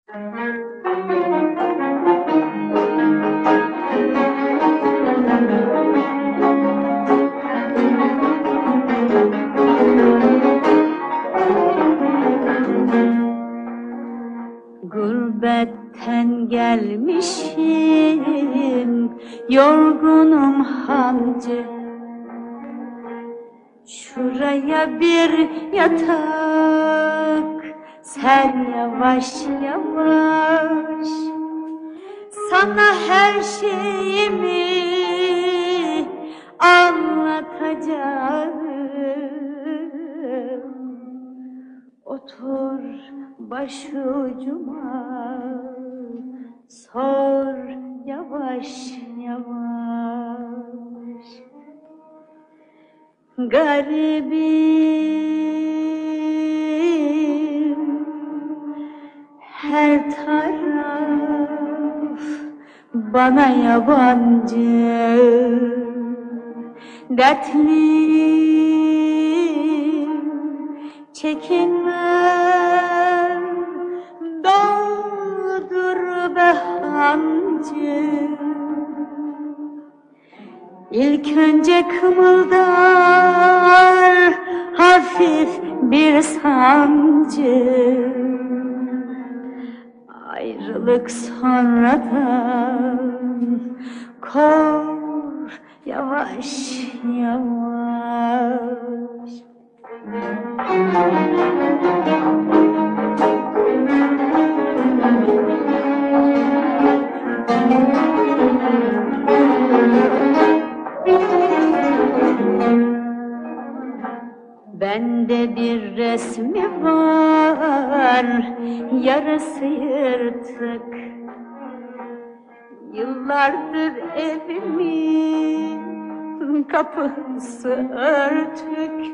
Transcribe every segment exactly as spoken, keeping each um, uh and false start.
Gurbetten gelmişim, yorgunum hancı. Şuraya bir yatak, sen yavaş yavaş. Sana her şeyimi anlatacağım. Otur başucuma, sor yavaş yavaş. Garibim, her taraf bana yabancı. Dertliyim, çekinmem, doldur be hancı. İlk önce kımıldar hafif bir sancı. Ayrılık sonradan kor yavaş yavaş. Bende bir resmi var, yarısı yırtık. Yıllardır evimin kapısı örtük.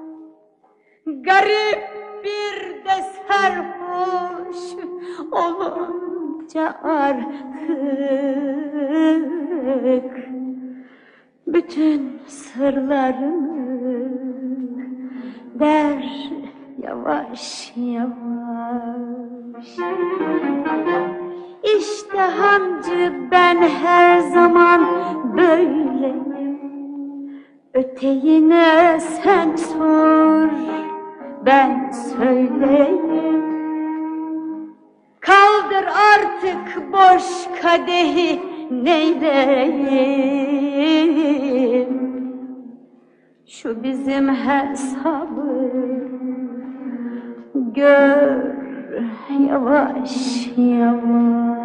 Garip bir de sarhoş olunca artık bütün sırlarımı der yavaş yavaş. İşte hancı, ben her zaman böyleyim. Öteyine sen sor, ben söyleyeyim. Kaldır artık boş kadehi, neyleyeyim? Şu bizim hesabı gör yavaş yavaş.